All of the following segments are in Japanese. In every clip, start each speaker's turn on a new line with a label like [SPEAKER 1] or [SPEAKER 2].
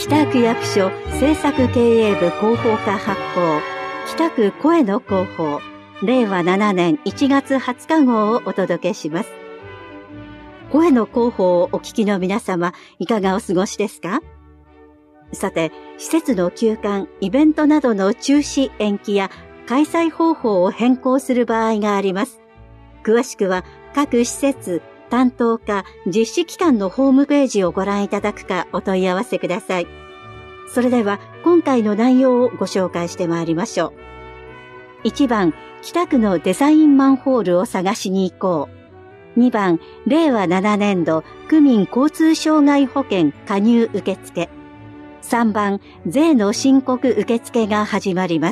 [SPEAKER 1] 北区役所政策経営部広報課発行、北区声の広報、令和7年1月20日号をお届けします。声の広報をお聞きの皆様、いかがお過ごしですか？さて、施設の休館、イベントなどの中止延期や開催方法を変更する場合があります。詳しくは各施設、担当課、実施機関のホームページをご覧いただくかお問い合わせください。それでは今回の内容をご紹介してまいりましょう。1番、北区のデザインマンホールを探しに行こう。2番、令和7年度区民交通障害保険加入受付。3番、税の申告受付が始まります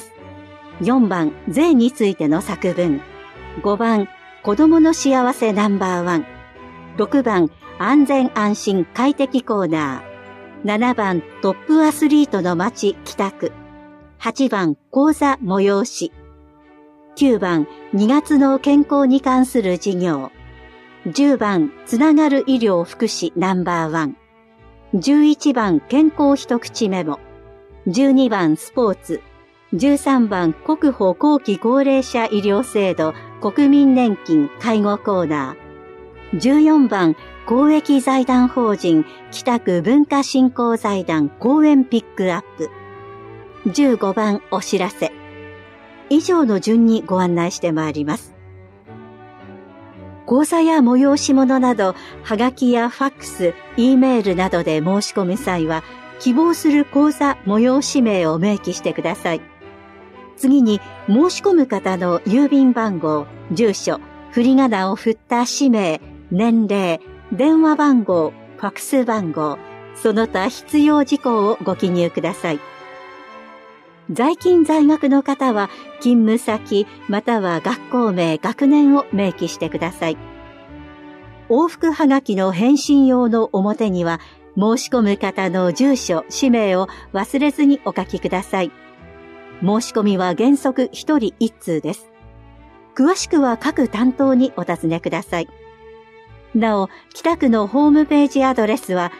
[SPEAKER 1] 。4番、税についての作文。5番、子どもの幸せナンバーワン。6番、安全安心快適コーナー。7番、トップアスリートの街北区。8番、講座催し。9番、2月の健康に関する事業。10番、つながる医療福祉ナンバーワン。11番、健康一口メモ。12番、スポーツ。13番、国保後期高齢者医療制度国民年金介護コーナー。14番、公益財団法人北区文化振興財団公演ピックアップ。15番、お知らせ。以上の順にご案内してまいります。講座や催し物など、はがきやファックス、Eメールなどで申し込む際は、希望する講座催し名を明記してください。次に、申し込む方の郵便番号、住所、振り仮名を振った氏名、年齢、電話番号、ファックス番号、その他必要事項をご記入ください。在勤在学の方は、勤務先、または学校名、学年を明記してください。往復はがきの返信用の表には、申し込む方の住所、氏名を忘れずにお書きください。申し込みは原則1人1通です。詳しくは各担当にお尋ねください。なお、北区のホームページアドレスは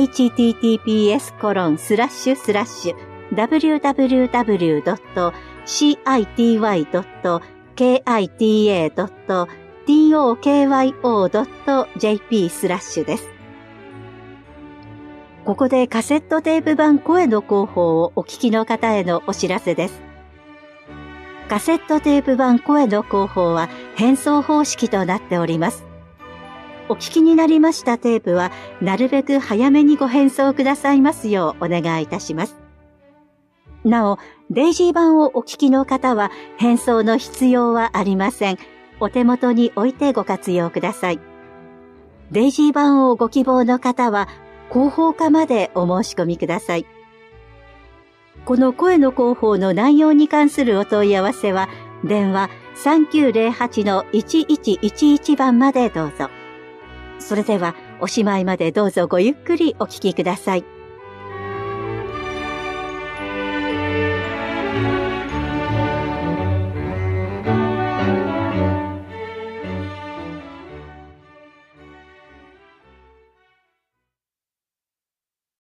[SPEAKER 1] https://www.cita.tokyo.jp/ です。ここでカセットテープ版声の広報をお聞きの方へのお知らせです。カセットテープ版声の広報は返送方式となっております。お聞きになりましたテープはなるべく早めにご返送くださいますようお願いいたします。なお、デイジー版をお聞きの方は返送の必要はありません。お手元に置いてご活用ください。デイジー版をご希望の方は広報課までお申し込みください。この声の広報の内容に関するお問い合わせは、電話 3908-1111 番までどうぞ。それでは、おしまいまでどうぞごゆっくりお聞きください。